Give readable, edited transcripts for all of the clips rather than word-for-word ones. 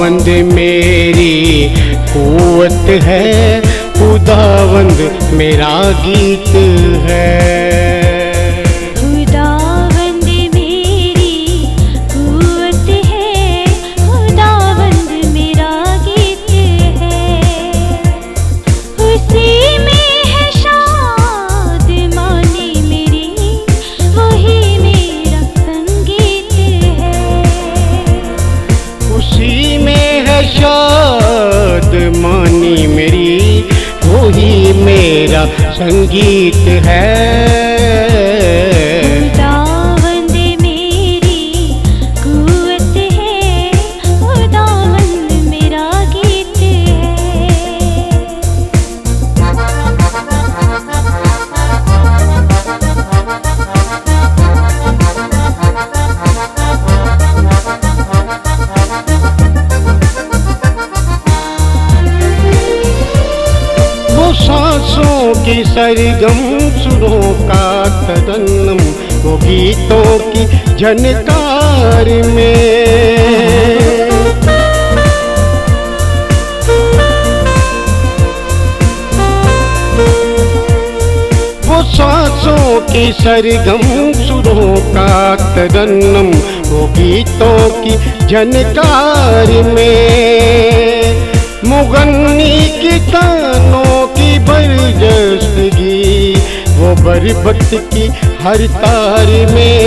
खुदावंद मेरी कुव्वत है, खुदावंद मेरा गीत है। खुदावंद मेरी कुव्वत है, खुदावंद मेरा गीत है। उसी में है शाद मानी मेरी, वही मेरा संगीत है। उसी में है शाद मानी मेरी, वही मेरा संगीत है। खुदावंद मेरी कुव्वत है, खुदावंद मेरा गीत सांसों की सरगम सुरों का तरन्नुम, वो गीतों की झनकार में। वो सांसों की सरगम सुरों का तरन्नुम, वो गीतों की झनकार में। मुगन्नी की तानों की बरजस्तगी, वो बरबत की हर तार में।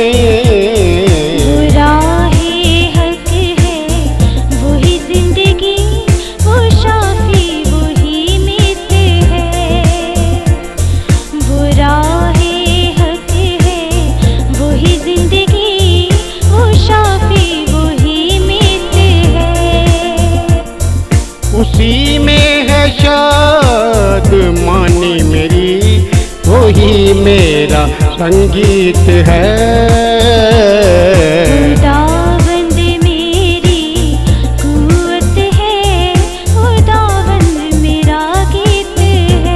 वो राहे हक है, वही जिंदगी, वो शाफी वही मीत है। वो राहे हक है, वही जिंदगी, वो शाफी वही मीत है। उसी में है शाद मानी मेरी, वही मेरा संगीत है। खुदावंद मेरी कुव्वत है, खुदावंद मेरा गीत है।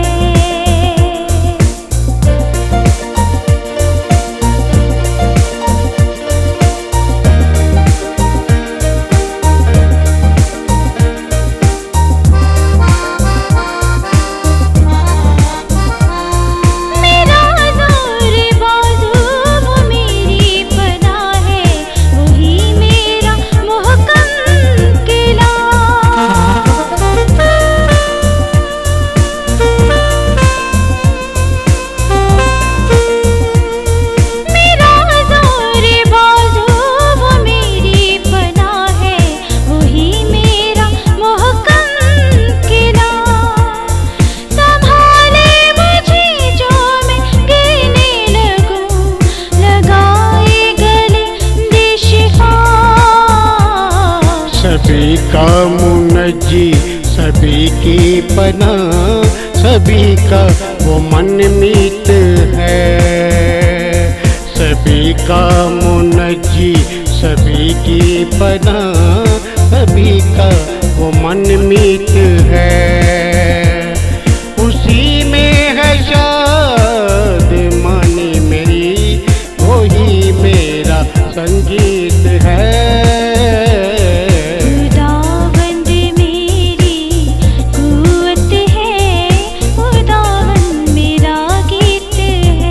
सभी का मुनज्जी, सभी की पनाह, सभी का वो मन मीत है। सभी का मुनज्जी, सभी की पनाह, सभी का वो मन मीत है। उसी में है शाद मानी मेरी, वही मेरा संगीत है। खुदावंद मेरी कुव्वत है, खुदावंद मेरा गीत है।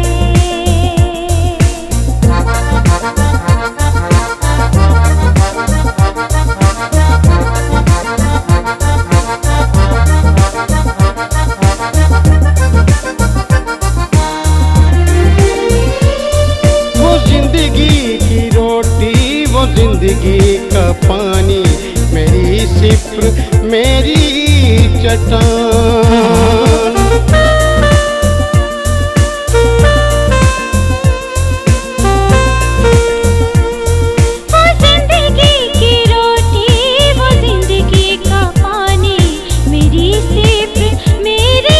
जिंदगी का पानी, मेरी सिफ्र मेरी चट्टान। वो जिंदगी की रोटी, वो जिंदगी का पानी, मेरी सिफ्र मेरी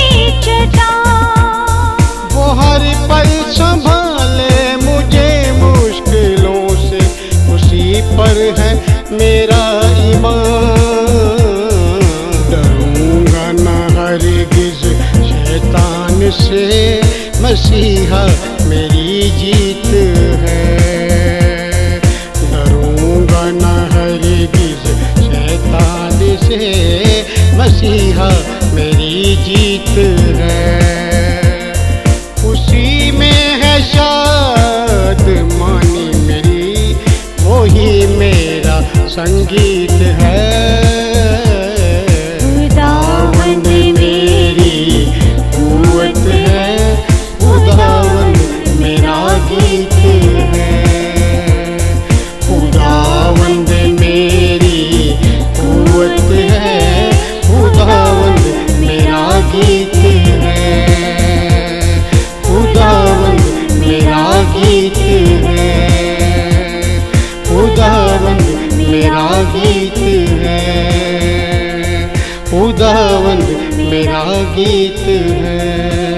चट्टान। वो हर पल संभाले मुझे मुश्किलों से, उसी पर है मेरा ईमान। डरूंगा न हरगिज़ शैतान से, मसीहा मेरी जीत है। डरूंगा न हरगिज़ मसीहा मेरी जीत है। उसी में है शाद मानी मेरी, वही मेरा संगीत है। खुदावंद मेरी कुव्वत है, खुदावंद मेरा गीत है। खुदावंद मेरी कुव्वत है, खुदावंद मेरा गीत है। खुदावंद मेरा गीत है। खुदावंद मेरा गीत है। खुदावंद मेरा गीत है।